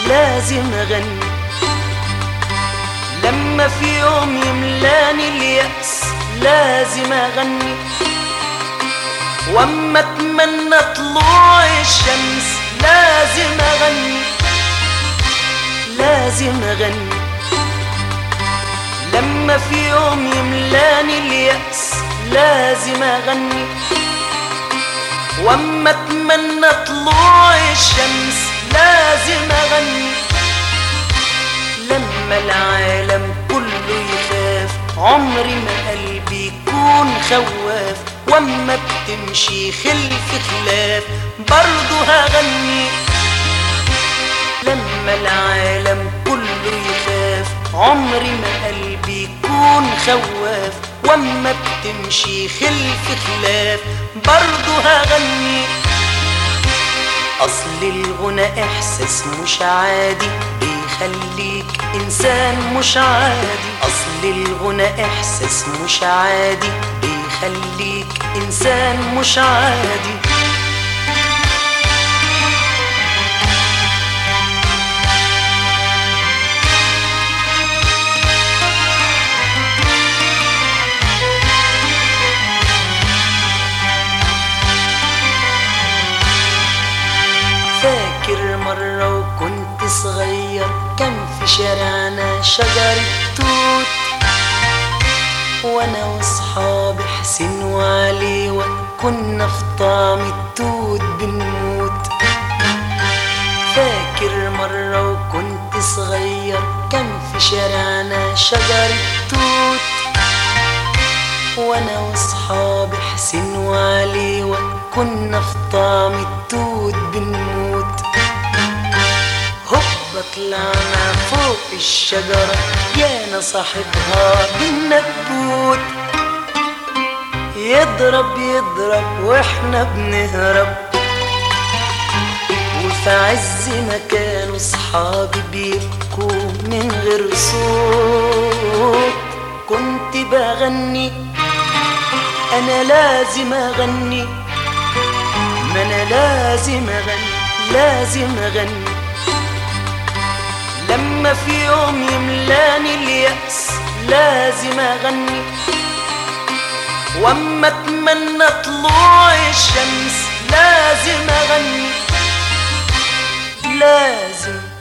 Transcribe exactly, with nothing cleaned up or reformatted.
لازم اغني. لما في يوم يملاني اليأس لازم اغني. واما اتمنى طلوع الشمس لازم اغني. لازم اغني. لما في يوم يملاني اليأس لازم اغني. واما اتمنى طلوع الشمس لازم اغني. لما العالم كله يخاف عمري ما قلبي يكون خواف. واما بتمشي خلف خلاف برضو هغني. لما العالم كله يخاف عمري ما قلبي يكون خواف. واما بتمشي خلف خلاف برضو هغني. اصل الغنى احساس مش عادي بيخليك انسان مش عادي. اصل الغنى احساس مش عادي بيخليك انسان مش عادي. فاكر مرة وكنت صغير كان في شارعنا شجرة توت، وانا واصحابي حسين وعلي وكنا في طعم التوت بنموت. فاكر مرة وكنت صغير كان في شارعنا شجرة توت، وانا واصحابي حسين وعلي وكنا في طعم التوت بنموت. هوبا طلعنا فوق الشجرة يانا صاحبها بالنبوت. يضرب يضرب واحنا بنهرب، وفي عز ما كانوا صحابي بيبكوا من غير صوت كنت بغني. انا لازم اغني، ما انا لازم اغني، لازم اغني. لما في يوم يملاني اليأس لازم اغني. واما اتمنى طلوع الشمس لازم اغني. لازم